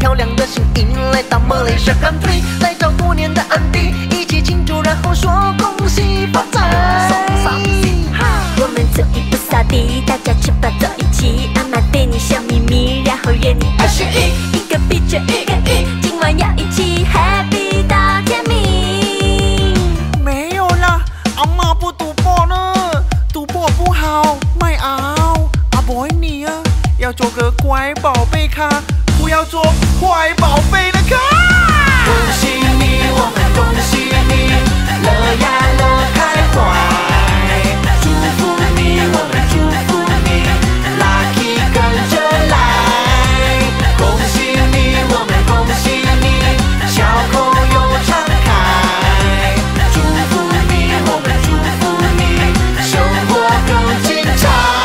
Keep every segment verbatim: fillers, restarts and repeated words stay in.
漂亮的声音，来到马来西亚 country， 来找过年的安迪，一起庆祝，然后说恭喜发财。 我们走一步扫地，大家吃饱走一起，阿妈对你笑眯眯，然后愿你二十一，一个比着一个一，今晚要一起 happy 到天明。 没有啦，阿妈不赌博了，赌博不好，ไม่เอา阿伯你啊，要做个乖宝贝咖，不要做坏宝贝的咖。 恭喜你，我们恭喜你，乐呀乐开怀。祝福你，我们祝福你 ，Lucky 跟着来。恭喜你，我们恭喜你，笑口又常开。祝福你，我们祝福你，生活更精彩。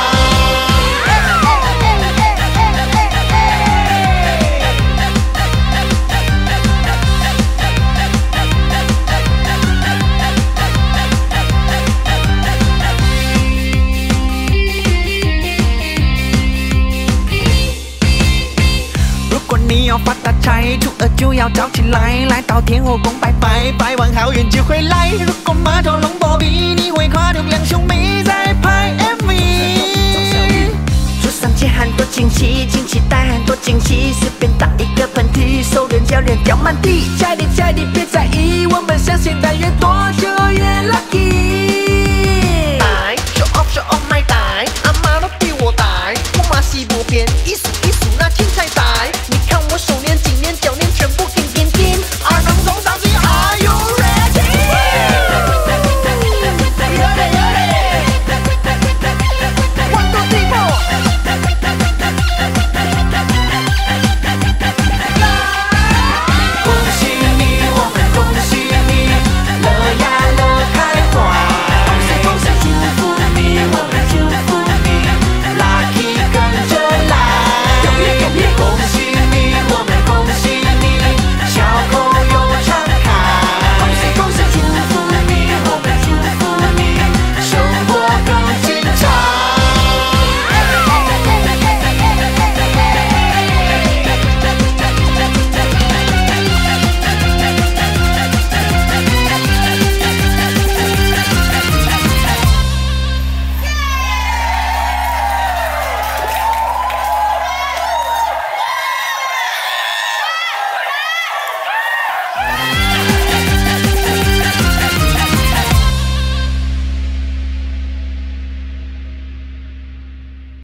如果你要发大财，初二就要早起来，来到天后宫拜拜，拜完好运就回来。如果马头龙波比，你会夸奖两兄妹在拍 M V。 桌上切很多惊喜，惊喜带很多惊喜，随便打一个喷嚏，手脸脚脸掉满地，家里家里别再